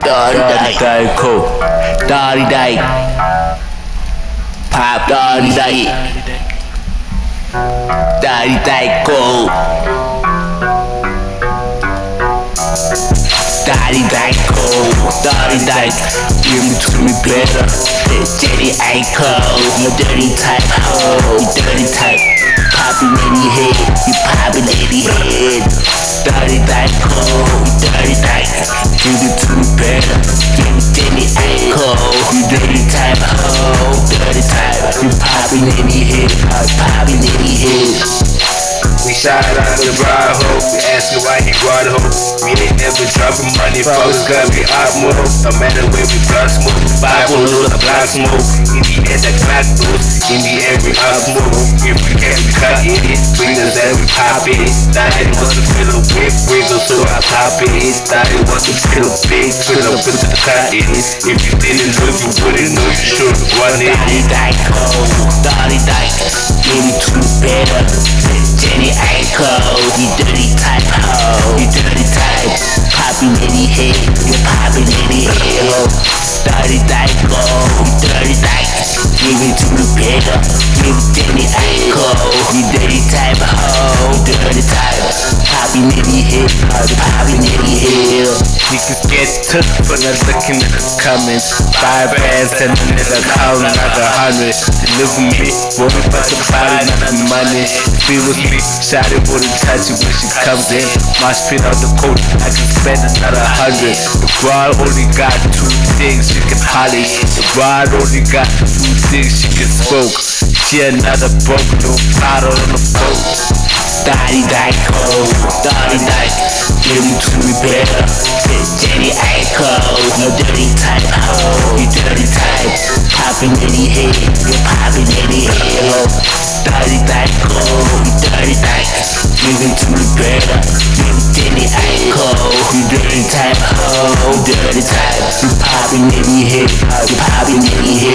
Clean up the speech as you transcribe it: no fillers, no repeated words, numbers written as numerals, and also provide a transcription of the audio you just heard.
Dirty Dyke, cool. Dirty Dyke, pop Dirty Dyke, Dirty Dyke, cool. Dirty Dyke, cool. Dirty Dyke, give me to me better. Jenny ain't cold, no dirty type, ho, dirty type. Poppin' in your head, you poppin' in your head. Dirty Dyke, cool, dirty Dyke, give it to me better. Jenny ain't cold, you dirty type, ho, dirty type. You poppin' in your head, poppin' in your head. We shot out the ride hoe, we askin' why he brought hoe. We ain't never dropping money, folks got me out move. No matter where we block smoke, 5 on the block smoke. In the end that clock goes, in the end we up move. If we can't we cut in it, bring us that we pop it. Thought it was a fiddle whip, wiggle so I pop it. Thought it was a fiddle big, fiddle with the cut in it. If you didn't know you wouldn't know, you should've run it. Dirty Dyke, oh, Dirty Dyke, give me to me better. Jenny ain't cold, you dirty type, ho, you dirty type. Poppin' in your head, you poppin' in your head, ho. Dirty Dyke, oh, you dirty Dyke, give me to me better. Give Jenny ain't cold, you dirty type, ho, dirty type. Poppin' in your head, poppin' in your head. Niggas get took for not looking at the comments. 5 bands and a nigga calling like 100. Deliver me, boy, but the body, not the money. Be with me, shot it, wouldn't touch it when she comes in. My spit on the coat, I can spend another 100. The broad only got 2 things she can polish. The broad only got 2 things she can smoke. She another broke, no bottle on the boat. Dirty Dyke, oh, Dirty Dyke, give me to me better. Jenny ain't cold, no dirty type, ho, you dirty type. Poppin' in your head, you poppin' in your head, ho. Dirty Dyke, oh, you dirty Dyke, give me to me better. Jenny ain't cold, you dirty type, ho, dirty type. You poppin' in your head, you poppin' in your head.